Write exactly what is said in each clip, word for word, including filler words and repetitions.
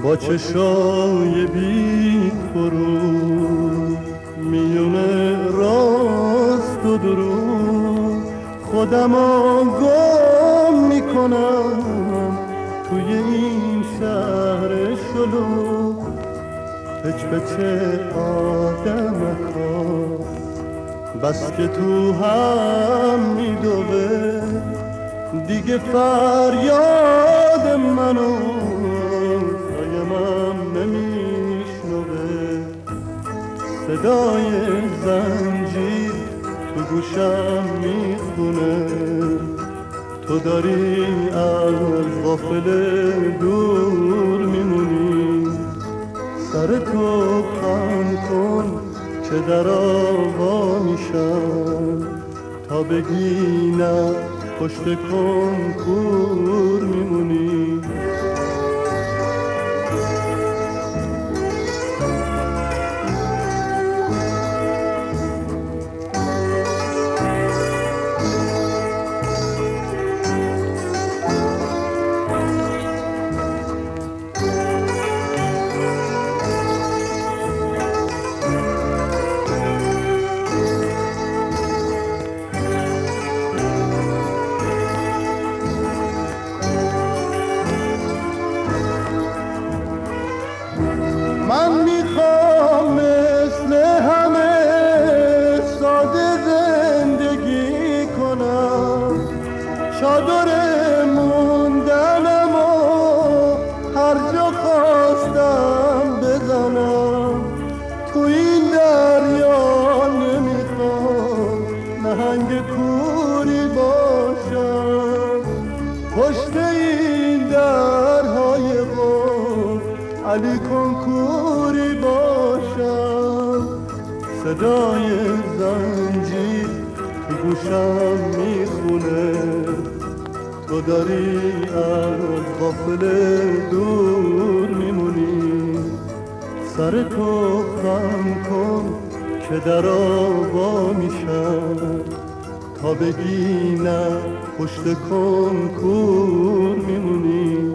با چشای بی فرو میونه راست و درو خودم گم میکنم توی این شهر شلو. پچ پچ آدمکا بس که تو هم میدوه دیگه فریاد منو سایمم نمیشنوه. صدای زنجیر تو گوشم میخونه تو داری از غافل دور میمونی. سر تو خم کن که در آوا میشم تا بگی نه پشت کنکور میمونی. من میخوام مثل همه ساده زندگی کنم، چادر موندنم و هر جا خواستم بزنم. تو این دریا نمیخوام نهنگ کوری باشم، پشت این درهای قول علی کنکوری باشم. صدای زنجیر تو گوشم میخونه تو داری از غافل دور میمونی. سر تو خم کن که در آوا میشم تا بگی نه پشت کنکور میمونی.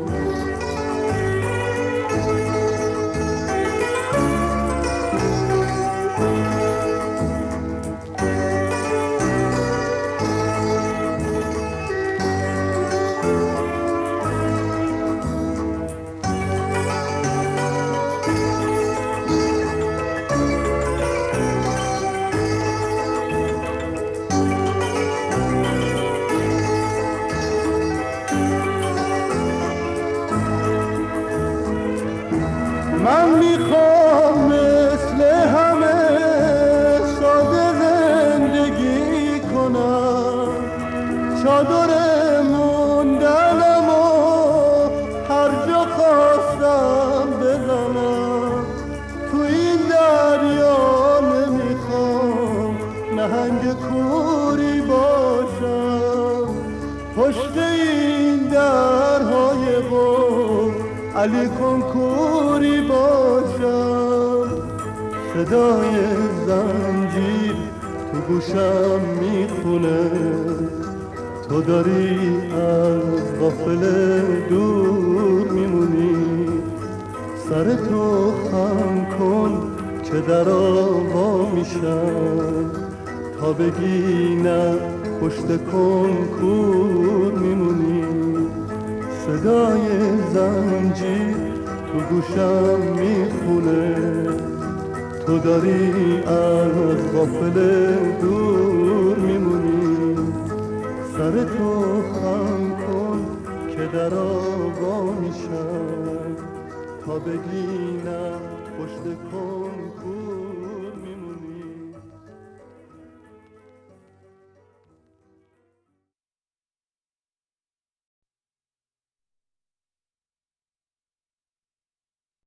من میخوام مثل همه ساده زندگی کنم، چادر موندنم و هر جا خواستم بزنم. تو این دریا نمیخوام نهنگ کوری باشم، پشت این درهای قول علی کنکوری باشم. صدای زنجیر تو گوشم میخونه تو داری از غافل دور میمونی. سر تو خم کن که در آوا میشم تا بگی نه پشت کنکور میمونی. صدای زنجیر تو گوشم میخونه تو داری از غافل دور میمونی. سر تو خم کن که در آوا میشم تا بگی نه پشت کن